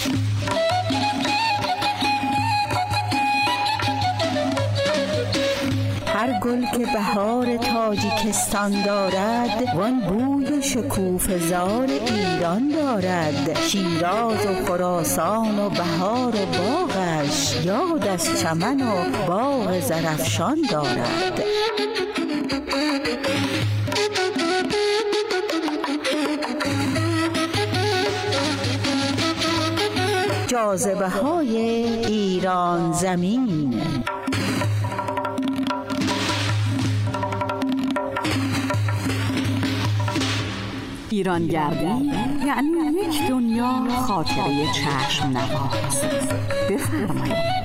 هر گل که بهار تاجیکستان دارد، وان بوی شکوفه زار ایران دارد. شیراز و خراسان و بهار و باغش، یاد از چمن و باغ زرافشان دارد. جاذبه های ایران زمین. ایرانگردی یعنی یک دنیا خاطره چشم نواز. بفرمایید.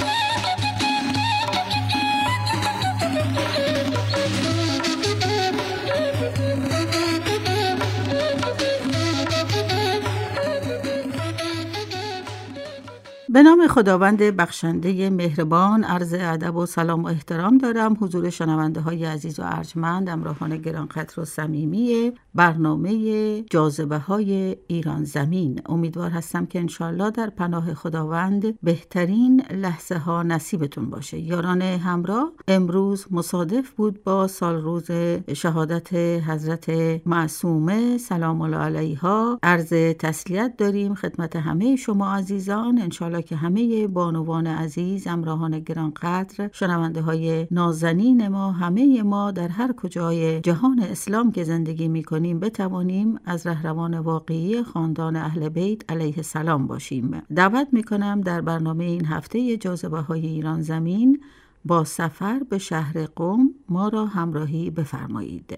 به نام خداوند بخشنده مهربان، عرض ادب و سلام و احترام دارم حضور شنونده های عزیز و ارجمند، همراهان گرانقدر و صمیمی برنامه جاذبه های ایران زمین. امیدوار هستم که انشالله در پناه خداوند بهترین لحظه ها نصیبتون باشه. یاران همراه، امروز مصادف بود با سال روز شهادت حضرت معصومه سلام الله علیها. عرض تسلیت داریم خدمت همه شما عزیزان، انشالله که همه بانوان عزیز، همراهان گرانقدر، شنونده های نازنین ما، همه ما در هر کجای جهان اسلام که زندگی میکنیم بتوانیم از رهروان واقعی خاندان اهل بیت علیه السلام باشیم. دعوت میکنم در برنامه این هفته جاذبه های ایران زمین با سفر به شهر قم ما را همراهی بفرمایید.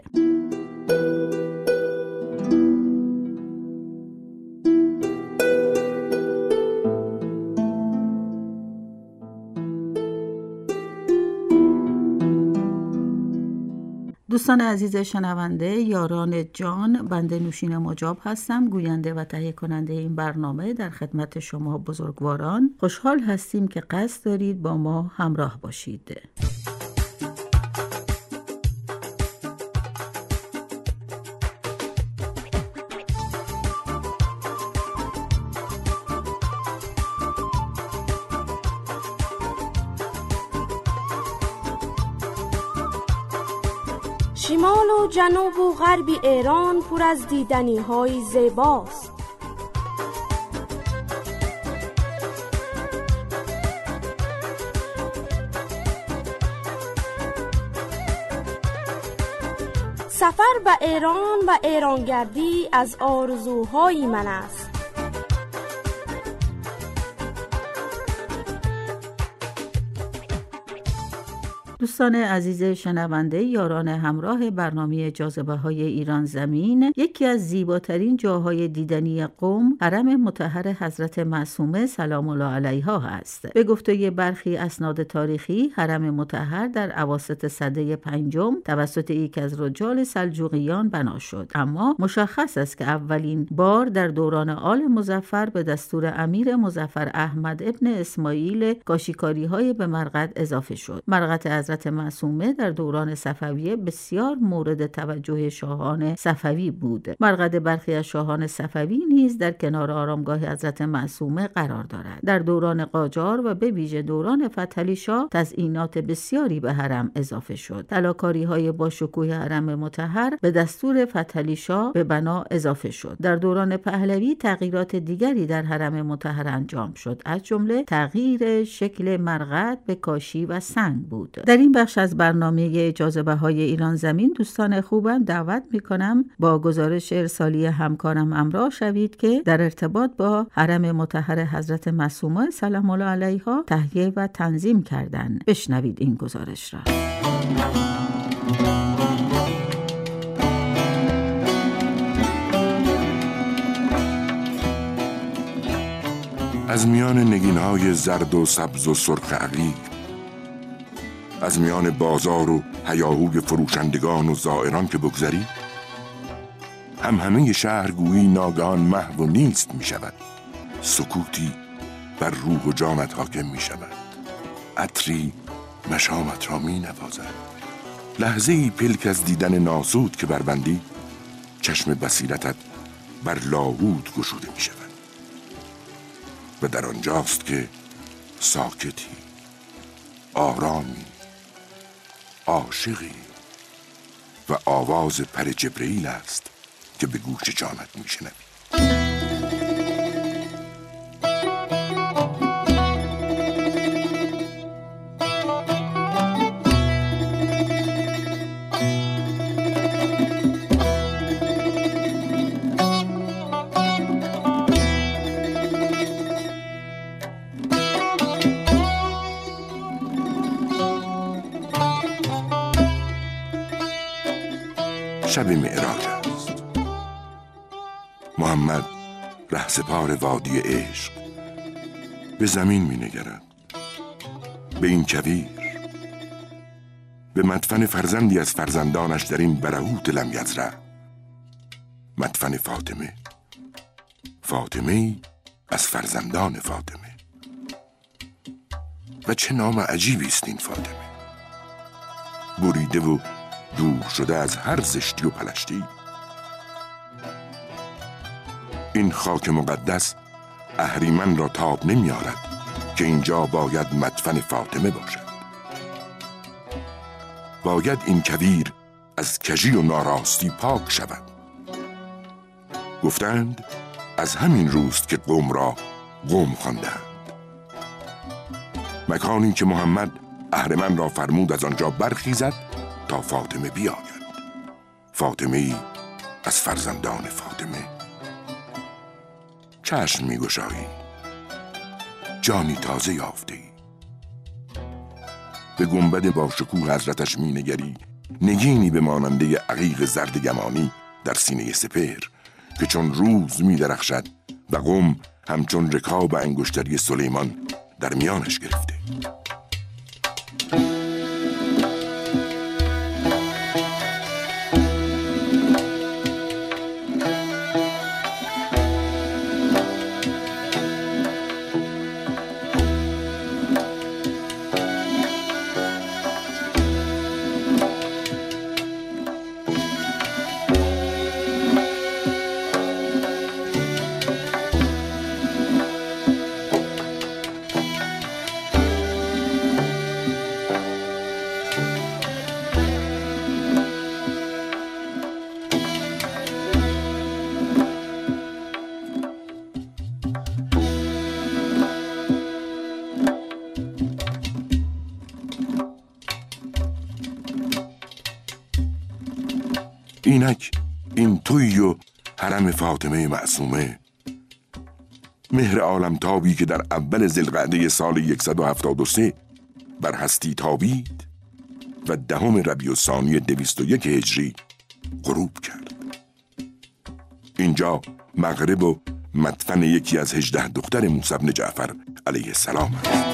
دوستان عزیز شنونده، یاران جان، بنده نوشین مجاب هستم، گوینده و تهیه کننده این برنامه. در خدمت شما بزرگواران خوشحال هستیم که قصد دارید با ما همراه باشید. شمال و جنوب و غرب ایران پر از دیدنی های زیباست. سفر به ایران و ایرانگردی از آرزوهای من است. دوستان عزیز شنونده، یاران همراه برنامه جاذبه های ایران زمین، یکی از زیباترین جاهای دیدنی قم حرم مطهر حضرت معصومه سلام الله علیها است. به گفته برخی اسناد تاریخی، حرم مطهر در اواسط سده پنجم توسط یک از رجال سلجوقیان بنا شد، اما مشخص است که اولین بار در دوران آل مظفر به دستور امیر مظفر احمد ابن اسماعیل کاشیکاری های به مرقد اضافه شد. مرقد حضرت معصومه در دوران صفویه بسیار مورد توجه شاهان صفوی بود. مرقد برخی از شاهان صفوی نیز در کنار آرامگاه حضرت معصومه قرار دارد. در دوران قاجار و به ویژه دوران فتحعلی شاه تزیینات بسیاری به حرم اضافه شد. طلاکاری‌های با شکوه حرم مطهر به دستور فتحعلی شاه به بنا اضافه شد. در دوران پهلوی تغییرات دیگری در حرم مطهر انجام شد، از جمله تغییر شکل مرقد به کاشی و سنگ بود. در این بخش از برنامه جاذبه های ایران زمین دوستان خوبم دعوت میکنم با گزارش ارسالی همکارم همراه شوید که در ارتباط با حرم مطهر حضرت معصومه سلام الله علیها تهیه و تنظیم کردن. بشنوید این گزارش را. از میان نگین‌های زرد و سبز و سرخ عقیق، از میان بازار و هیاهوی فروشندگان و زائران که بگذری، همه شهرگویی ناگهان محو و نیست می شود. سکوتی بر روح و جانت حاکم می شود. عطری مشامت را می نوازد. لحظه‌ای پلک از دیدن ناسود که بربندی، چشم بصیرتت بر لاهوت گشوده می شود. و در آنجاست که ساکتی، آرامی، عاشقی و آواز پر جبرئیل است که به گوش جانت میشنوی. شب معراج است. محمد رهسپار وادی عشق به زمین می نگرد، به این کویر، به مدفن فرزندی از فرزندانش در این برهوت لم یزرع، مدفن فاطمه، فاطمه‌ای از فرزندان فاطمه. و چه نام عجیبی است این فاطمه، بریده و دور شده از هر زشتی و پلشتی. این خاک مقدس اهریمن را تاب نمی آرد که اینجا باید مدفن فاطمه باشد. باید این کویر از کژی و ناراستی پاک شود. گفتند از همین روست که قوم را قوم خواندند. مکانی که محمد اهریمن را فرمود از آنجا برخیزد تا فاطمه بیاید، فاطمه‌ای از فرزندان فاطمه. چشم می‌گشایی، جانی تازه یافته‌ای. به گنبد با شکوه حضرتش می‌نگری، نگینی به ماننده عقیق زرد گمانی در سینه سپهر که چون روز می‌درخشد و قم همچون رکاب انگشتری سلیمان در میانش گرفته. اینک این تویی و حرم فاطمه معصومه، مهر عالمتابی که در اول ذوالقعده سال 173 بر هستی تابید و 10 ربیع الثانی 201 هجری غروب کرد. اینجا مغرب و مدفن یکی از 18 دختر موسی بن جعفر علیه السلام است.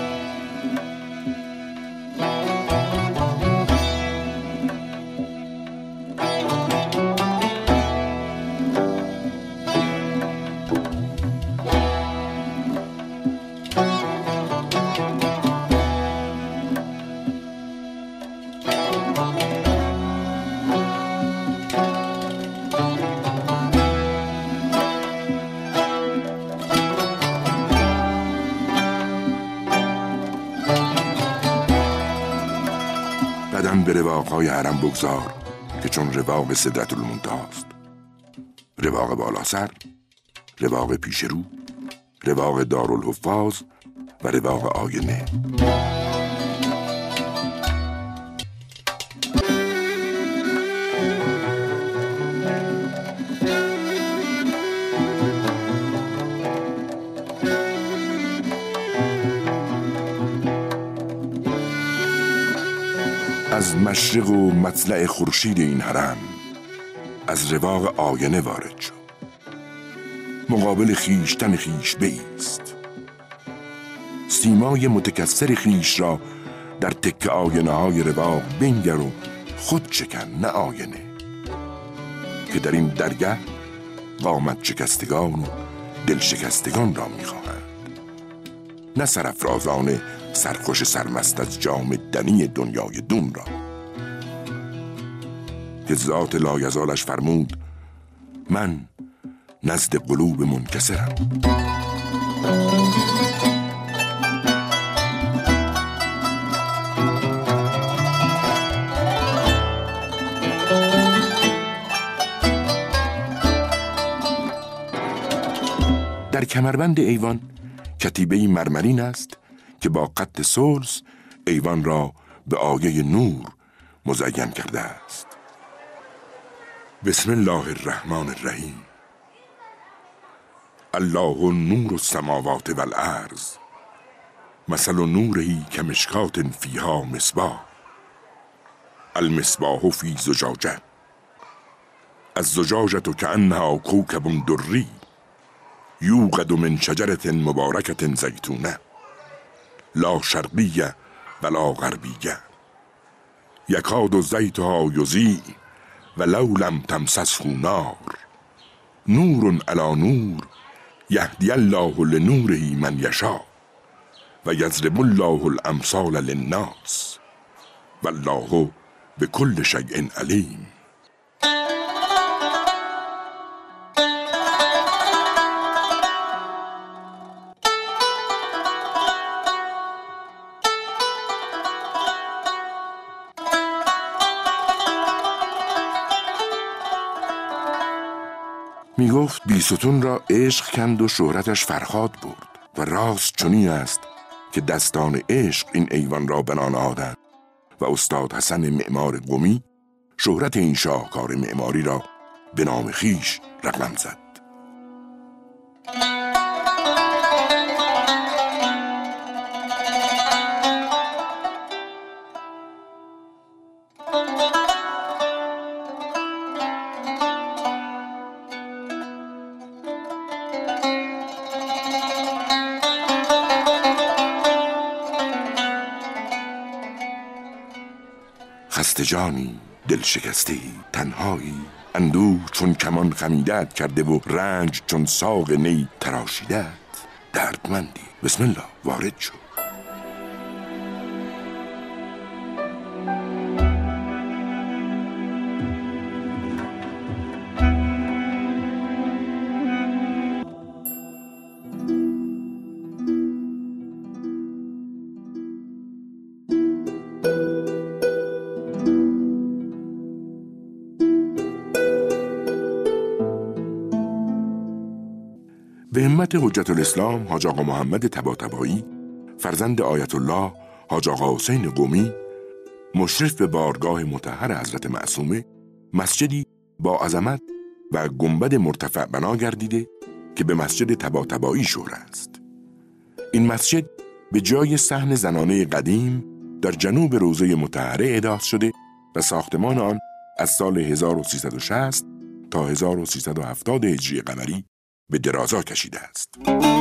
قدم به رواقهای حرم بگذار که چون رواق سدرة المنتهی است. رواق بالا سر، رواق پیش رو، رواق دارالحفاظ و رواق آینه. از مشرق و مطلع خورشید این حرم از رواق آینه وارد شد. مقابل خیشتن خیش بایست. سیمای متکثر خیش را در تکه آینه های رواق بنگر و خود شکن، نه آینه، که در این درگه قامت شکستگان و دل شکستگان را می‌خواهند، نه سرافرازان سرخوش سرمست از جام دنی دنیای دون را. که ذات لایزالش فرمود من نزد قلوب منکسرم. کمربند ایوان کتیبه مرمرین است که با قد ثلث ایوان را به آیه نور مزین کرده است. بسم الله الرحمن الرحیم. الله نور السماوات والارض مثل نوره کمشکات فیها مصباح المصباح فی زجاجه الزجاجة کأنها کوکب دری یوقد من شجرة مبارکة زیتونه لا شرقیه ولا غربیه یکاد زیتها یضیء ولو لم تمسسه نار نور علی نور یهدی الله لنوره من یشاء و یضرب الله الامثال للناس والله بكل شیء علیم. می گفت بیستون را عشق کند و شهرتش فرهاد برد و راست چنین است که دستان عشق این ایوان را بنا نهادند و استاد حسن معمار قمی شهرت این شاهکار معماری را به نام خویش رقم زد. خسته جانی، دل شکسته، تنهایی، اندوه چون کمان خمیدت کرده و رنج چون ساق نی تراشیدت، دردمندی. بسم الله وارد شو. به همت حجت الاسلام حاج آقا محمد طباطبایی فرزند آیت الله حاج آقا حسین قمی مشرف به بارگاه مطهر حضرت معصومه مسجدی با عظمت و گنبد مرتفع بنا گردیده که به مسجد طباطبایی شهر است. این مسجد به جای صحن زنانه قدیم در جنوب روضه مطهره احداث شده و ساختمان آن از سال 1360 تا 1370 هجری قمری به درازا کشیده است.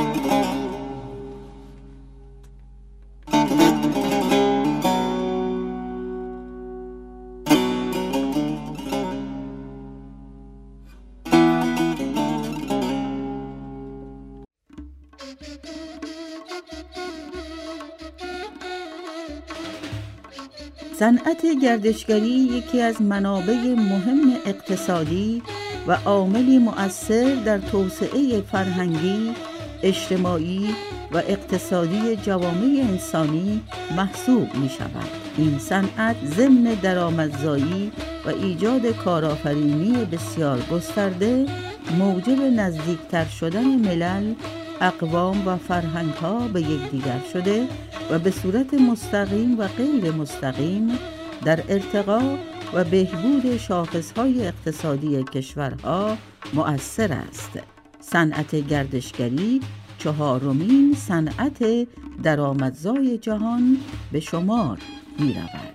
صنعت گردشگری یکی از منابع مهم اقتصادی و عاملی مؤثر در توسعه فرهنگی، اجتماعی و اقتصادی جوامع انسانی محسوب می شود. این صنعت ضمن درآمدزایی و ایجاد کارآفرینی بسیار گسترده موجب نزدیکتر شدن ملل، اقوام و فرهنگ‌ها به یکدیگر شده و به صورت مستقیم و غیر مستقیم در ارتقا و بهبود شاخص‌های اقتصادی کشورها مؤثر است. صنعت گردشگری چهارمین صنعت درآمدزای جهان به شمار می‌رود.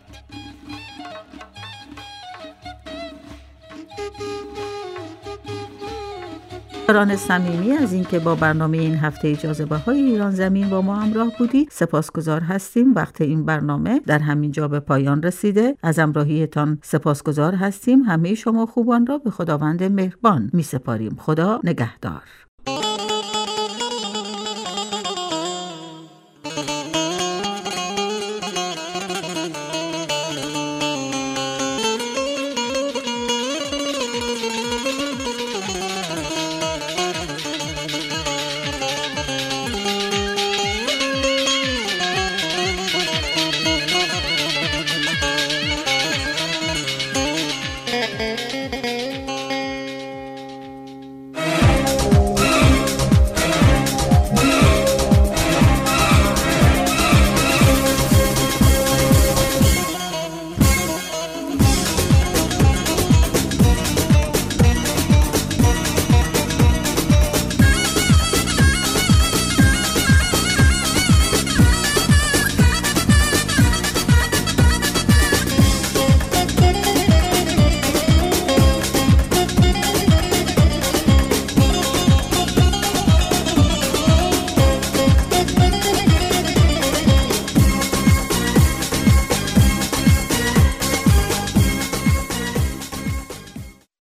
دوستان صمیمی از اینکه با برنامه این هفته جاذبه‌های ایران زمین با ما همراه بودید سپاسگزار هستیم. وقت این برنامه در همین جا به پایان رسیده. از همراهیتان سپاسگزار هستیم. همه شما خوبان را به خداوند مهربان می‌سپاریم. خدا نگهدار.